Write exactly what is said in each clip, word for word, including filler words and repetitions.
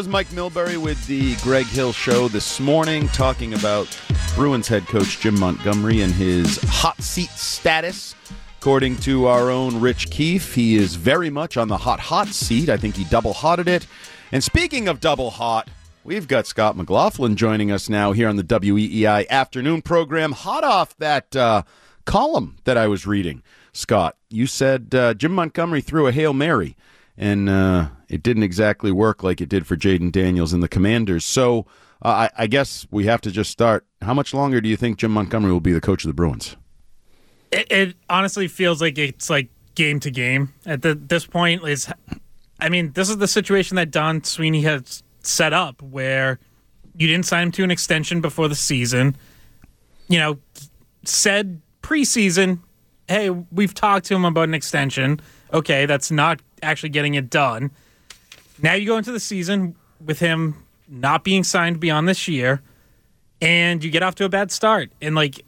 was Mike Milbury with the Greg Hill Show this morning, talking about Bruins head coach Jim Montgomery and his hot seat status. According to our own Rich Keefe, he is very much on the hot, hot seat. I think he double-hotted it. And speaking of double hot, we've got Scott McLaughlin joining us now here on the W E E I afternoon program, hot off that uh, column that I was reading. Scott, you said uh, Jim Montgomery threw a Hail Mary, and uh, it didn't exactly work like it did for Jaden Daniels and the Commanders. So uh, I, I guess we have to just start. How much longer do you think Jim Montgomery will be the coach of the Bruins? It, it honestly feels like it's like game to game at the, this point. Is I mean, this is the situation that Don Sweeney has set up, where you didn't sign him to an extension before the season. You know, said preseason, hey, we've talked to him about an extension. Okay, that's not actually getting it done. Now you go into the season with him not being signed beyond this year, and you get off to a bad start. And, like,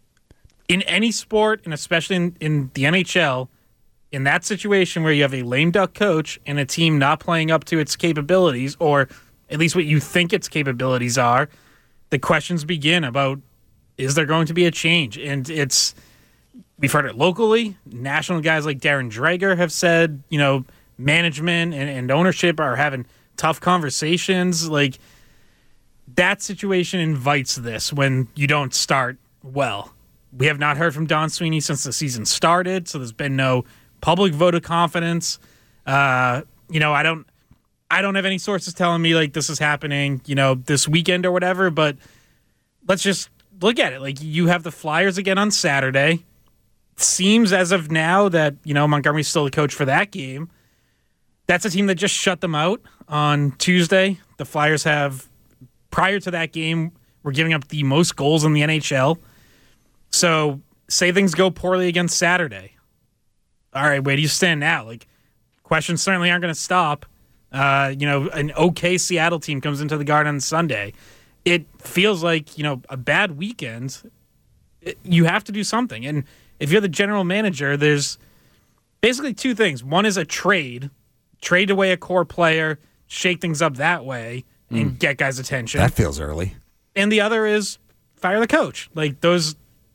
in any sport, and especially in, in the N H L, in that situation where you have a lame duck coach and a team not playing up to its capabilities, or at least what you think its capabilities are, the questions begin about, is there going to be a change? And it's, we've heard it locally. National guys like Darren Dreger have said, you know, management and, and ownership are having tough conversations. Like, that situation invites this when you don't start well. We have not heard from Don Sweeney since the season started, so there's been no public vote of confidence. Uh, you know, I don't I don't have any sources telling me, like, this is happening, you know, this weekend or whatever, but let's just look at it. Like, you have the Flyers again on Saturday. Seems as of now that, you know, Montgomery's still the coach for that game. That's a team that just shut them out on Tuesday. The Flyers have, prior to that game, were giving up the most goals in the N H L. So, say things go poorly against Saturday. All right, where do you stand now? Like, questions certainly aren't going to stop. Uh, you know, an okay Seattle team comes into the Garden on Sunday. It feels like, you know, a bad weekend. It, you have to do something. And if you're the general manager, there's basically two things. One is a trade. Trade away a core player, shake things up that way, and mm. get guys' attention. That feels early. And the other is fire the coach. Like, those...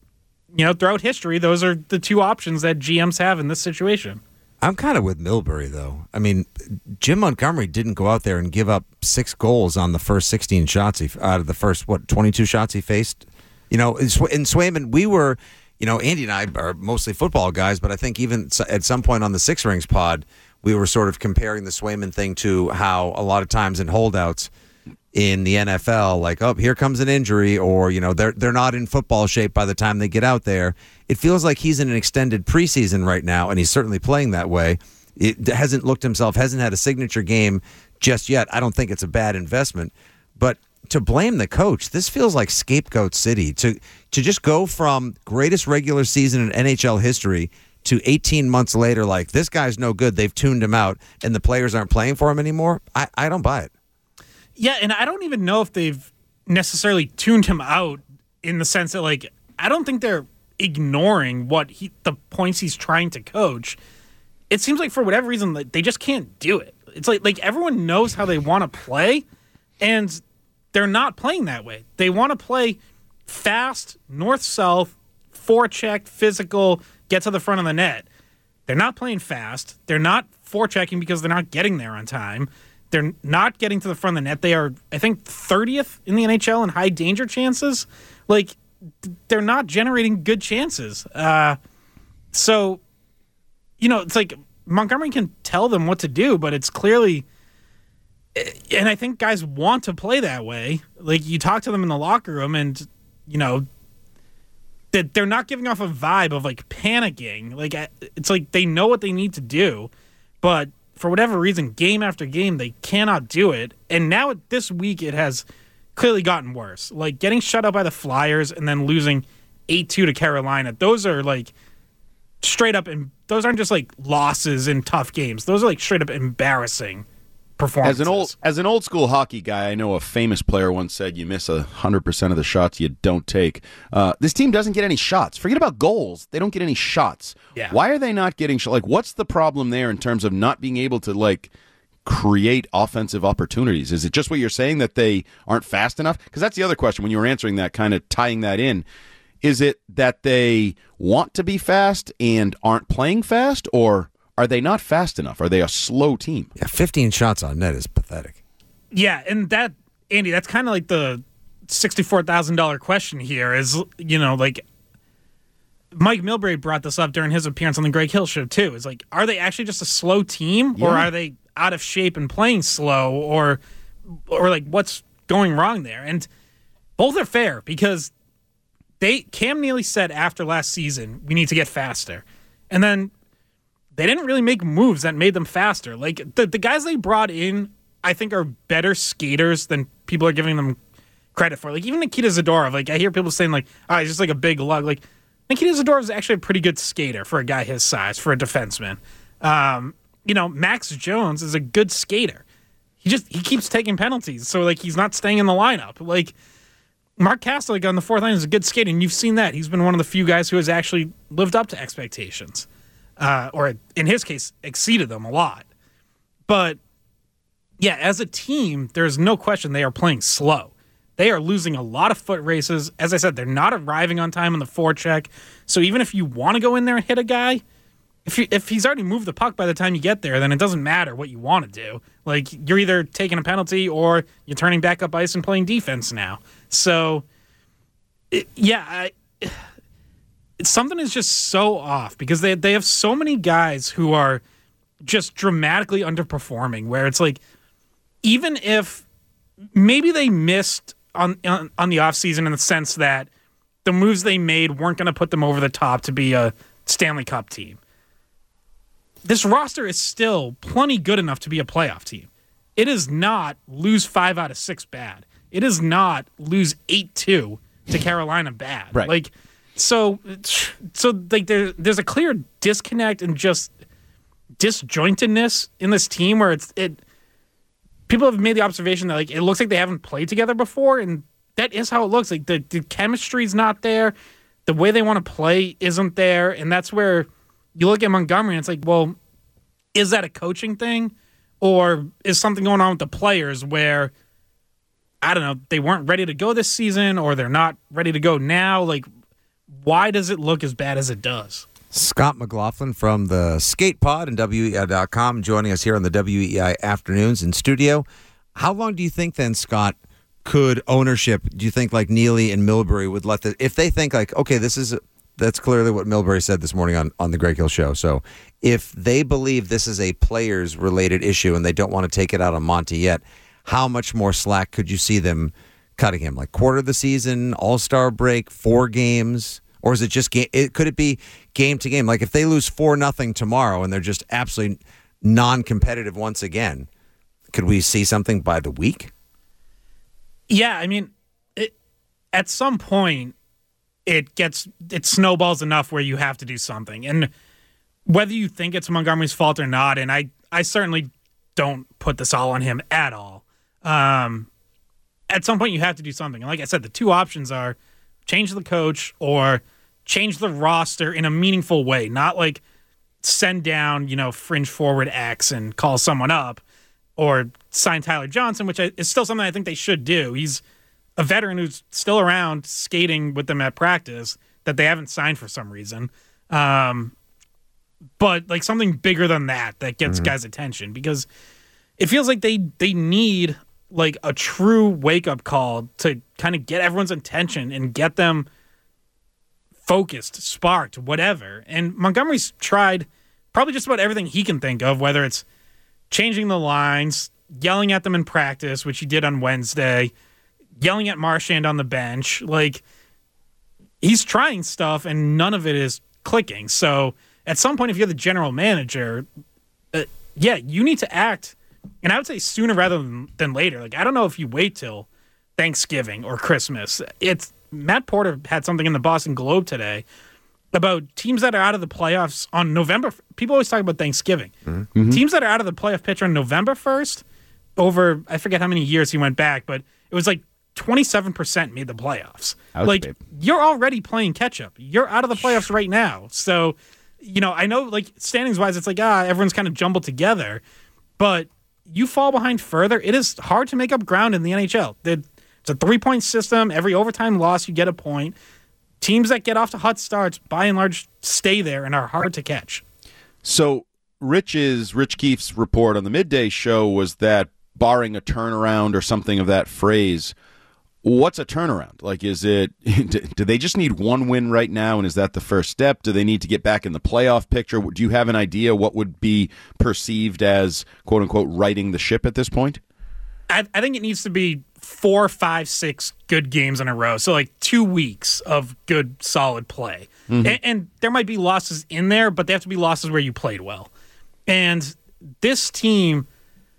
You know, throughout history, those are the two options that G Ms have in this situation. I'm kind of with Milbury, though. I mean, Jim Montgomery didn't go out there and give up six goals on the first sixteen shots he, out of the first, what, twenty-two shots he faced? You know, in Swayman, we were, you know, Andy and I are mostly football guys, but I think even at some point on the Six Rings pod, we were sort of comparing the Swayman thing to how a lot of times in holdouts in the N F L, like, oh, here comes an injury, or, you know, they're they're not in football shape by the time they get out there. It feels like he's in an extended preseason right now, and he's certainly playing that way. It hasn't looked himself, hasn't had a signature game just yet. I don't think it's a bad investment. But to blame the coach, this feels like scapegoat city. To to just go from greatest regular season in N H L history to eighteen months later, like, this guy's no good, they've tuned him out, and the players aren't playing for him anymore, I, I don't buy it. Yeah, and I don't even know if they've necessarily tuned him out in the sense that, like, I don't think they're ignoring what he, the points he's trying to coach. It seems like for whatever reason, like, they just can't do it. It's like like everyone knows how they want to play, and they're not playing that way. They want to play fast, north-south, forecheck, physical, get to the front of the net. They're not playing fast. They're not forechecking because they're not getting there on time. They're not getting to the front of the net. They are, I think, thirtieth in the N H L in high danger chances. Like, they're not generating good chances. Uh, so, you know, it's like Montgomery can tell them what to do, but it's clearly, and I think guys want to play that way. Like, you talk to them in the locker room, and, you know, that they're not giving off a vibe of, like, panicking. Like, it's like they know what they need to do, but for whatever reason, game after game, they cannot do it. And now this week, it has clearly gotten worse. Like, getting shut out by the Flyers and then losing eight two to Carolina. Those are, like, straight up, and those aren't just, like, losses in tough games. Those are, like, straight up embarrassing performances. As an old as an old school hockey guy, I know a famous player once said, "You miss a hundred percent of the shots you don't take." Uh, this team doesn't get any shots. Forget about goals; they don't get any shots. Yeah. Why are they not getting shots? Like, what's the problem there in terms of not being able to, like, create offensive opportunities? Is it just what you're saying, that they aren't fast enough? Because that's the other question when you were answering that, kind of tying that in. Is it that they want to be fast and aren't playing fast, or are they not fast enough? Are they a slow team? Yeah, fifteen shots on net is pathetic. Yeah, and that, Andy, that's kind of like the sixty-four thousand dollars question here is, you know, like Mike Milbury brought this up during his appearance on the Greg Hill Show, too. It's like, are they actually just a slow team, Yeah. or are they out of shape and playing slow, or, or like, what's going wrong there? And both are fair, because they Cam Neely said after last season, we need to get faster. And then they didn't really make moves that made them faster. Like, the, the guys they brought in, I think, are better skaters than people are giving them credit for. Like, even Nikita Zadorov, like, I hear people saying, like, oh, he's just like a big lug. Like, Nikita Zadorov is actually a pretty good skater for a guy his size, for a defenseman. Um, you know, Max Jones is a good skater. He just, he keeps taking penalties, so, like, he's not staying in the lineup. Like, Mark Kastelik on the fourth line is a good skater, and you've seen that. He's been one of the few guys who has actually lived up to expectations. Uh, or, in his case, exceeded them a lot. But, yeah, as a team, there's no question they are playing slow. They are losing a lot of foot races. As I said, they're not arriving on time on the forecheck. So even if you want to go in there and hit a guy, if you, if he's already moved the puck by the time you get there, then it doesn't matter what you want to do. Like, you're either taking a penalty or you're turning back up ice and playing defense now. So, it, yeah, I, something is just so off, because they they have so many guys who are just dramatically underperforming, where it's like, even if maybe they missed on, on on the offseason in the sense that the moves they made weren't going to put them over the top to be a Stanley Cup team, this roster is still plenty good enough to be a playoff team. It is not lose five out of six bad. It is not lose eight two to Carolina bad. Right. Like, so, so like there, there's a clear disconnect and just disjointedness in this team where it's it. People have made the observation that, like, it looks like they haven't played together before, and that is how it looks. Like, the, the chemistry's not there. The way they want to play isn't there, and that's where you look at Montgomery and it's like, well, is that a coaching thing? Or is something going on with the players where, I don't know, they weren't ready to go this season, or they're not ready to go now? Like, why does it look as bad as it does? Scott McLaughlin from the Skate Pod and W E I dot com joining us here on the W E I Afternoons in studio. How long do you think then, Scott, could ownership, do you think like Neely and Milbury would let the, if they think like, okay, this is, that's clearly what Milbury said this morning on, on the Greg Hill Show. So if they believe this is a players related issue and they don't want to take it out on Monty yet, how much more slack could you see them cutting him? Like quarter of the season, all-star break, four games? Or is it just game? It, could it be game to game? Like if they lose four nothing tomorrow and they're just absolutely non-competitive once again, could we see something by the week? Yeah, I mean, it, at some point, it gets it snowballs enough where you have to do something, and whether you think it's Montgomery's fault or not, and I I certainly don't put this all on him at all. Um, at some point, you have to do something, and like I said, the two options are change the coach or change the roster in a meaningful way, not like send down, you know, fringe forward X and call someone up, or sign Tyler Johnson, which is still something I think they should do. He's a veteran who's still around skating with them at practice that they haven't signed for some reason. Um, but like something bigger than that that gets mm-hmm. guys' attention, because it feels like they they need like a true wake-up call to kind of get everyone's attention and get them focused, sparked, whatever. And Montgomery's tried probably just about everything he can think of, whether it's changing the lines, yelling at them in practice, which he did on Wednesday, yelling at Marchand on the bench. Like, he's trying stuff, and none of it is clicking. So at some point, if you're the general manager, uh, yeah, you need to act. And I would say sooner rather than, than later. Like, I don't know if you wait till Thanksgiving or Christmas. It's Matt Porter had something in the Boston Globe today about teams that are out of the playoffs on November. People always talk about Thanksgiving. Mm-hmm. Teams that are out of the playoff picture on November first, over, I forget how many years he went back, but it was like twenty-seven percent made the playoffs. Ouch, like, babe. You're already playing catch-up. You're out of the playoffs right now. So, you know, I know, like, standings-wise, it's like, ah, everyone's kind of jumbled together, but you fall behind further, it is hard to make up ground in the N H L. It's a three-point system. Every overtime loss, you get a point. Teams that get off to hot starts, by and large, stay there and are hard to catch. So Rich's Rich Keefe's report on the midday show was that barring a turnaround or something of that phrase, what's a turnaround? Like, is it, do they just need one win right now, and is that the first step? Do they need to get back in the playoff picture? Do you have an idea what would be perceived as, quote unquote, righting the ship at this point? I, I think it needs to be four, five, six good games in a row. So like two weeks of good, solid play. Mm-hmm. And, and there might be losses in there, but they have to be losses where you played well. And this team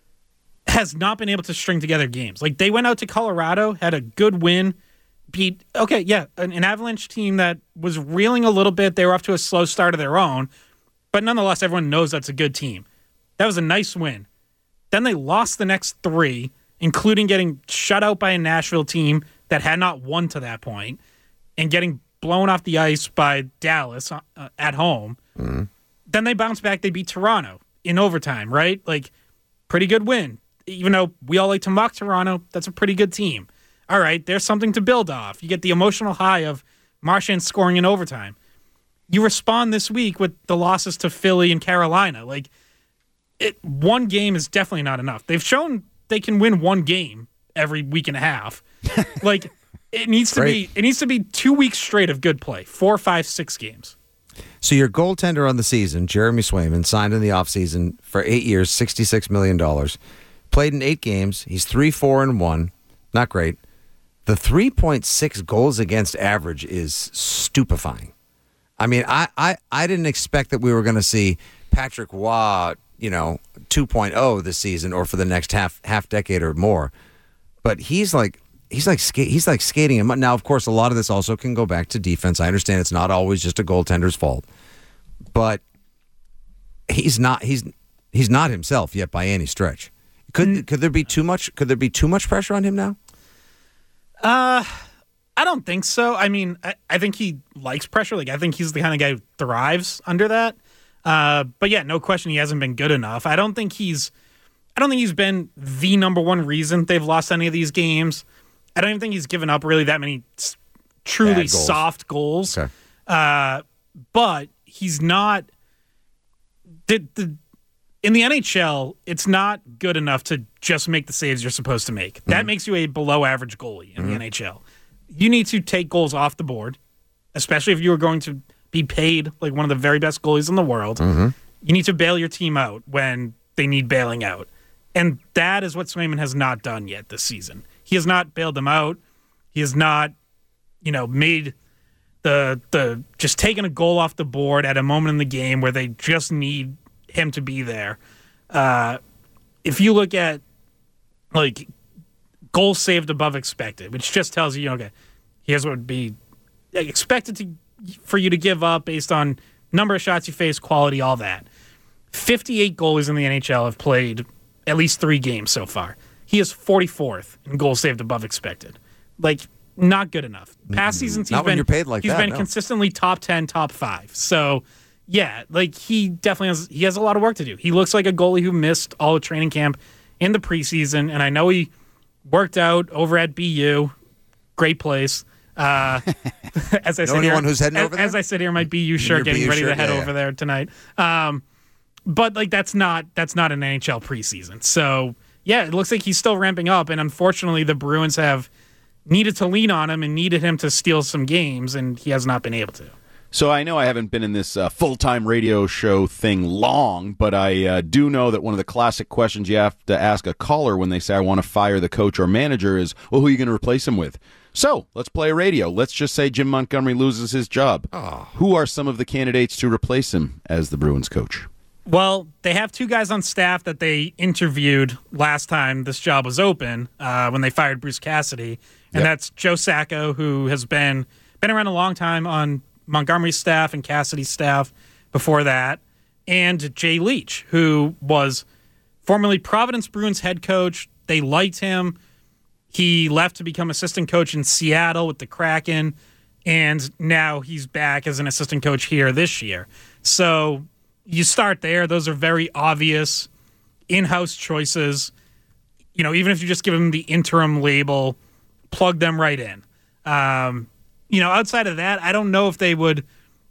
has not been able to string together games. Like, they went out to Colorado, had a good win, beat, okay, yeah, an, an Avalanche team that was reeling a little bit. They were off to a slow start of their own, but nonetheless, everyone knows that's a good team. That was a nice win. Then they lost the next three, including getting shut out by a Nashville team that had not won to that point, and getting blown off the ice by Dallas uh, at home. Mm-hmm. Then they bounced back. They beat Toronto in overtime, right? Like, pretty good win. Even though we all like to mock Toronto, that's a pretty good team. All right, there's something to build off. You get the emotional high of Marchand scoring in overtime. You respond this week with the losses to Philly and Carolina. Like, it, one game is definitely not enough. They've shown they can win one game every week and a half. Like, it needs to Great. be it needs to be two weeks straight of good play. Four, five, six games. So your goaltender on the season, Jeremy Swayman, signed in the offseason for eight years, sixty-six million dollars. Played in eight games. He's three, four, and one. Not great. The three point six goals against average is stupefying. I mean, I, I, I didn't expect that we were going to see Patrick Waugh, you know, two point oh this season or for the next half half decade or more. But he's like he's like ska- he's like skating him. Now, of course, a lot of this also can go back to defense. I understand it's not always just a goaltender's fault, but he's not he's he's not himself yet by any stretch. Could could there be too much? Could there be too much pressure on him now? Uh, I don't think so. I mean, I, I think he likes pressure. Like, I think he's the kind of guy who thrives under that. Uh, but yeah, no question, he hasn't been good enough. I don't think he's. I don't think he's been the number one reason they've lost any of these games. I don't even think he's given up really that many truly goals. soft goals. Okay. Uh, but he's not. The the. In the N H L, it's not good enough to just make the saves you're supposed to make. That mm-hmm. makes you a below-average goalie in mm-hmm. the N H L. You need to take goals off the board, especially if you are going to be paid like one of the very best goalies in the world. Mm-hmm. You need to bail your team out when they need bailing out. And that is what Swayman has not done yet this season. He has not bailed them out. He has not, you know, made the the just taken a goal off the board at a moment in the game where they just need him to be there. Uh, if you look at like goals saved above expected, which just tells you, okay, here's what would be expected to for you to give up based on number of shots you face, quality, all that. fifty-eight goalies in the N H L have played at least three games so far. He is forty-fourth in goals saved above expected. Like, not good enough. Past seasons, he's Not when been you're paid like he's that, been no. consistently top ten, top five. So. Yeah, like he definitely has he has a lot of work to do. He looks like a goalie who missed all of training camp in the preseason, and I know he worked out over at B U. Great place. Uh, as I know sit anyone here, who's heading as, over there? as I sit here in my B U shirt, Your getting B U ready shirt? to head Yeah, over yeah. there tonight. Um, but like that's not that's not an N H L preseason. So yeah, it looks like he's still ramping up, and unfortunately, the Bruins have needed to lean on him and needed him to steal some games, and he has not been able to. So I know I haven't been in this uh, full-time radio show thing long, but I uh, do know that one of the classic questions you have to ask a caller when they say, I want to fire the coach or manager is, well, who are you going to replace him with? So let's play radio. Let's just say Jim Montgomery loses his job. Oh. Who are some of the candidates to replace him as the Bruins coach? Well, they have two guys on staff that they interviewed last time this job was open uh, when they fired Bruce Cassidy, and yep. that's Joe Sacco, who has been been around a long time on Montgomery's staff and Cassidy's staff before that, and Jay Leach, who was formerly Providence Bruins head coach. They liked him. He left to become assistant coach in Seattle with the Kraken, and now he's back as an assistant coach here this year. So you start there. Those are very obvious in-house choices. You know, even if you just give them the interim label, plug them right in. Um, you know, outside of that, I don't know if they would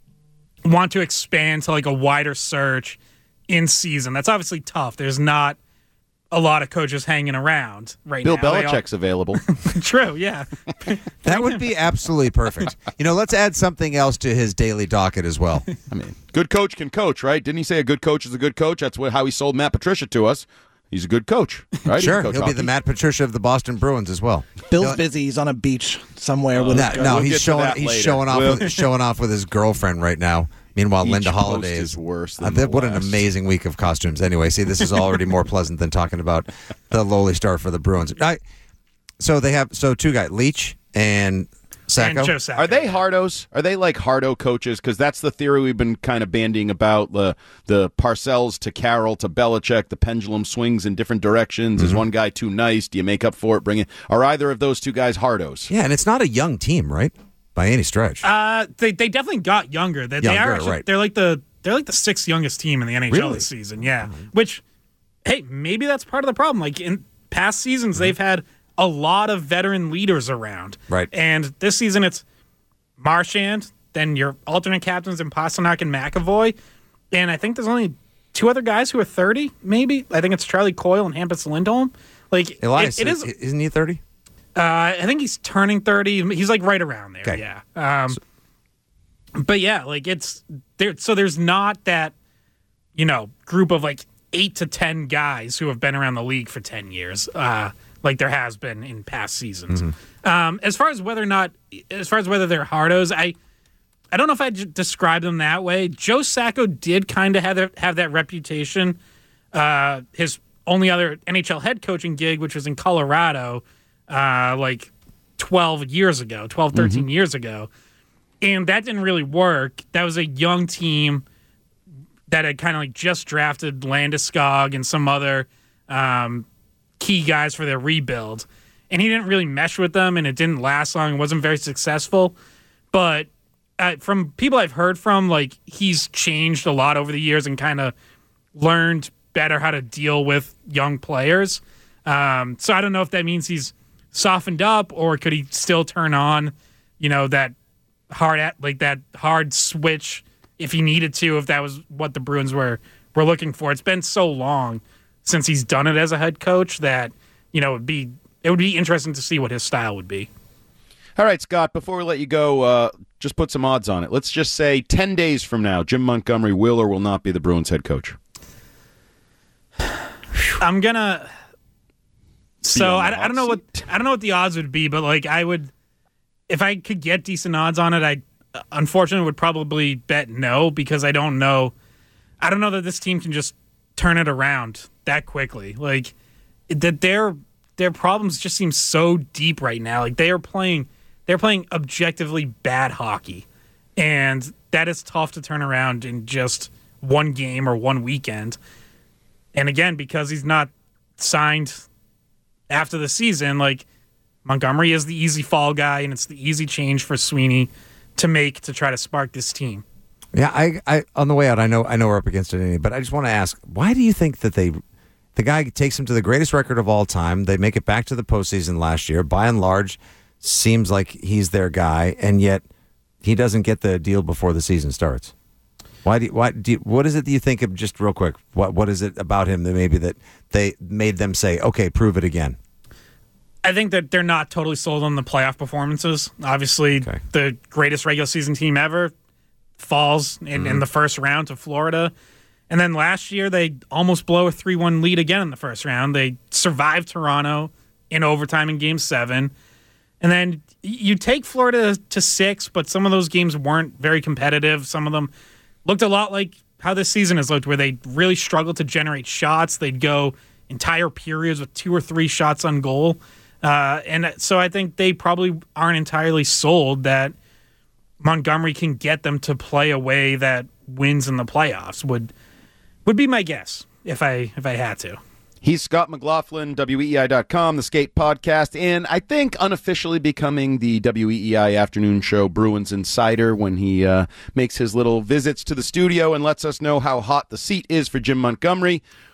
want to expand to like a wider search in season. That's obviously tough. There's not a lot of coaches hanging around right Bill now. Bill Belichick's available. True, yeah. That would be absolutely perfect. You know, let's add something else to his daily docket as well. I mean, good coach can coach, right? Didn't he say a good coach is a good coach? That's what how he sold Matt Patricia to us. He's a good coach, right? Sure, he he'll hockey. be the Matt Patricia of the Boston Bruins as well. Bill's No, busy. He's on a beach somewhere with no, his girl. no We'll get he's to showing that he's later. showing off We'll- with, showing off with his girlfriend right now. Meanwhile, Each Linda post Holiday is is worse than uh, the what an last. amazing week of costumes. Anyway, see, this is already more pleasant than talking about the lowly start for the Bruins. I, so they have so two guys, Leach and Sacco. And Joe Sacco. Are they hardos? Are they like hardo coaches? Because that's the theory we've been kind of bandying about. The the Parcells to Carroll to Belichick. The pendulum swings in different directions. Mm-hmm. Is one guy too nice? Do you make up for it? Bring it? Are either of those two guys hardos? Yeah, and it's not a young team, right? By any stretch. Uh, they they definitely got younger. They, they Younger, are actually, right. They're like the they're like the sixth youngest team in the N H L Really? this season. Yeah, which hey, maybe that's part of the problem. Like in past seasons, Mm-hmm. they've had a lot of veteran leaders around. Right. And this season, it's Marchand, then your alternate captains in Pasternak and McAvoy, and I think there's only two other guys who are thirty. Maybe I think it's Charlie Coyle and Hampus Lindholm. Like Elias, it, it is. isn't he thirty? Uh, I think he's turning thirty. He's like right around there. Okay. Yeah. Um, but yeah, like it's there. So there's not that, you know, group of like eight to ten guys who have been around the league for ten years, uh, like there has been in past seasons. Um, as far as whether or not, as far as whether they're hardos, I, I don't know if I'd describe them that way. Joe Sacco did kind of have that, have that reputation. Uh, his only other N H L head coaching gig, which was in Colorado, uh, like twelve years ago, twelve, thirteen years ago. And that didn't really work. That was a young team that had kind of like just drafted Landeskog and some other um, key guys for their rebuild. And he didn't really mesh with them, and it didn't last long. It wasn't very successful. But uh, from people I've heard from, like, he's changed a lot over the years and kind of learned better how to deal with young players. Um, so I don't know if that means he's softened up, or could he still turn on, you know, that hard at like that hard switch if he needed to, if that was what the Bruins were were looking for. It's been so long since he's done it as a head coach that, you know, it'd be it would be interesting to see what his style would be. All right, Scott, before we let you go, uh, just put some odds on it. Let's just say ten days from now, Jim Montgomery will or will not be the Bruins head coach. I'm gonna. So on the I, I hot don't know what seat. I don't know what the odds would be, but like I would, if I could get decent odds on it, I unfortunately would probably bet no, because I don't know, I don't know that this team can just turn it around that quickly. Like that their their problems just seem so deep right now. Like they are playing, they're playing objectively bad hockey, and that is tough to turn around in just one game or one weekend. And again, because he's not signed after the season, like Montgomery is the easy fall guy, and it's the easy change for Sweeney to make to try to spark this team. Yeah, I, I on the way out, I know I know we're up against it, anyway, but I just want to ask, why do you think that they, the guy takes him to the greatest record of all time? They make it back to the postseason last year. By and large, seems like he's their guy, and yet he doesn't get the deal before the season starts. Why do you, why do you, what is it that you think of, just real quick? What what is it about him that maybe that they made them say, okay, prove it again? I think that they're not totally sold on the playoff performances. Obviously, Okay. the greatest regular season team ever falls in, Mm-hmm. in the first round to Florida. And then last year, they almost blow a three one lead again in the first round. They survived Toronto in overtime in game seven. And then you take Florida to six, but some of those games weren't very competitive. Some of them looked a lot like how this season has looked, where they really struggled to generate shots. They'd go entire periods with two or three shots on goal. Uh, and so I think they probably aren't entirely sold that Montgomery can get them to play a way that wins in the playoffs. Would would be my guess if I if I had to. He's Scott McLaughlin, W E E I dot com, the Skate Podcast, and I think unofficially becoming the W E E I afternoon show Bruins Insider when he uh, makes his little visits to the studio and lets us know how hot the seat is for Jim Montgomery.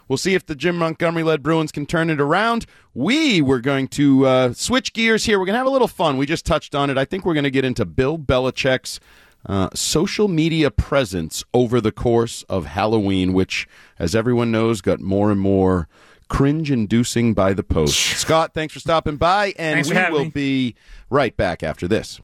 We'll see if the Jim Montgomery-led Bruins can turn it around. We were going to uh, switch gears here. We're going to have a little fun. We just touched on it. I think we're going to get into Bill Belichick's uh, social media presence over the course of Halloween, which, as everyone knows, got more and more cringe-inducing by the post. Scott, thanks for stopping by, and Thanks for we having will me. be right back after this.